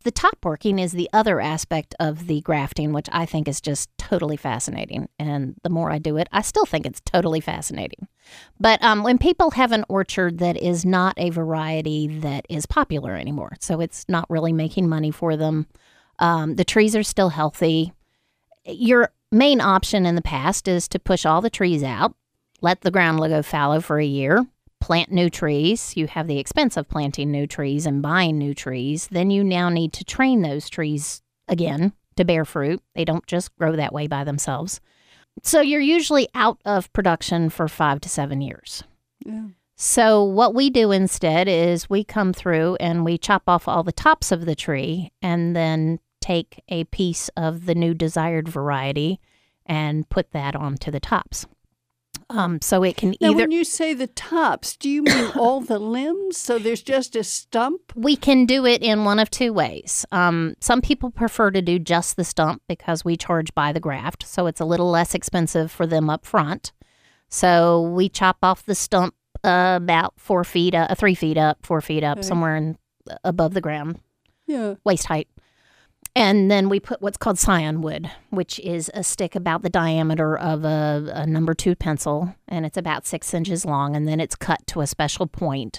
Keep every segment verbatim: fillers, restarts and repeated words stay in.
the top working is the other aspect of the grafting, which I think is just totally fascinating. And the more I do it, I still think it's totally fascinating. But um, when people have an orchard that is not a variety that is popular anymore, so it's not really making money for them, um, the trees are still healthy. Your main option in the past is to push all the trees out, let the ground go fallow for a year, plant new trees. You have the expense of planting new trees and buying new trees. Then you now need to train those trees again to bear fruit. They don't just grow that way by themselves. So you're usually out of production for five to seven years. Yeah. So what we do instead is we come through and we chop off all the tops of the tree and then take a piece of the new desired variety and put that onto the tops. Um, so it can now, either... when you say the tops, do you mean all the limbs? So there's just a stump? We can do it in one of two ways. Um, some people prefer to do just the stump because we charge by the graft, so it's a little less expensive for them up front. So we chop off the stump uh, about four feet, uh, three feet up, four feet up, Okay. somewhere in, above the ground, Yeah. waist height. And then we put what's called scion wood, which is a stick about the diameter of a, a number two pencil, and it's about six inches long, and then it's cut to a special point.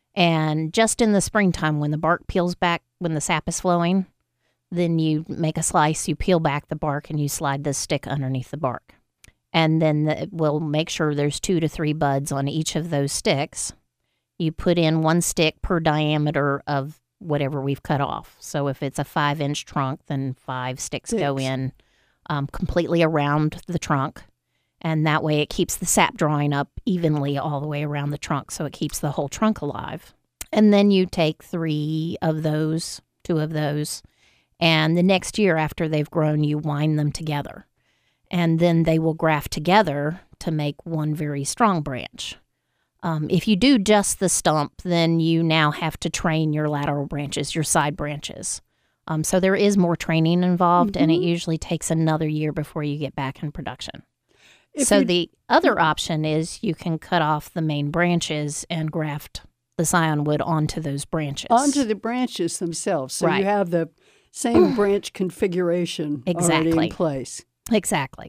And just in the springtime, when the bark peels back, when the sap is flowing, then you make a slice, you peel back the bark, and you slide the stick underneath the bark. And then the, we'll make sure there's two to three buds on each of those sticks. You put in one stick per diameter of whatever we've cut off. So if it's a five-inch trunk, then five sticks Six. go in um, completely around the trunk. And that way it keeps the sap drawing up evenly all the way around the trunk, so it keeps the whole trunk alive. And then you take three of those, two of those, and the next year after they've grown, you wind them together. And then they will graft together to make one very strong branch. Um, if you do just the stump, then you now have to train your lateral branches, your side branches. Um, so there is more training involved, Mm-hmm. and it usually takes another year before you get back in production. If so you- the other option is you can cut off the main branches and graft the scion wood onto those branches. Onto the branches themselves. So Right. you have the same branch configuration already Exactly. in place. Exactly.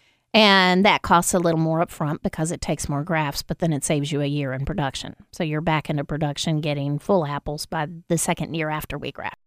And that costs a little more up front because it takes more grafts, but then it saves you a year in production. So you're back into production getting full apples by the second year after we graft.